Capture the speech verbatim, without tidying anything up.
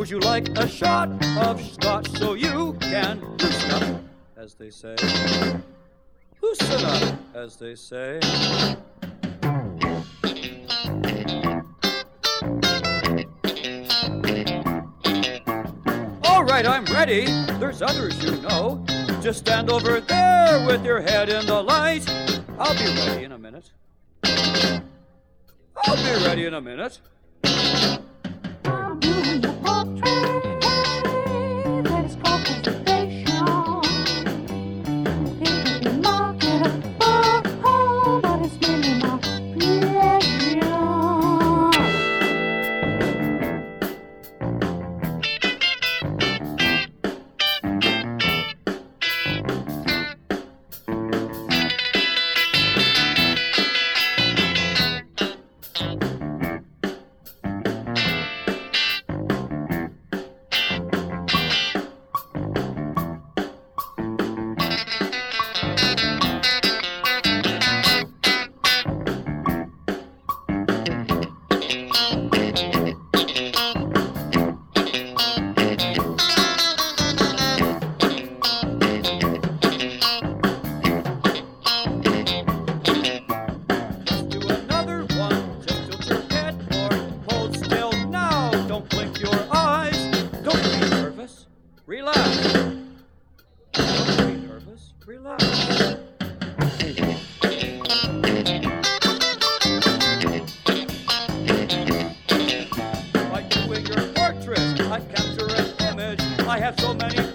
Would you like a shot of scotch so you can loosen up, as they say? Loosen up, as they say. All right, I'm ready. There's others, you know. Just stand over there with your head in the light. I'll be ready in a minute. I'll be ready in a minute. I'm doing the portrait. That is called presentation. It can be marketable, but it's really my pleasure. Relax. Don't be nervous. Relax. By doing your portrait, I capture an image. I have so many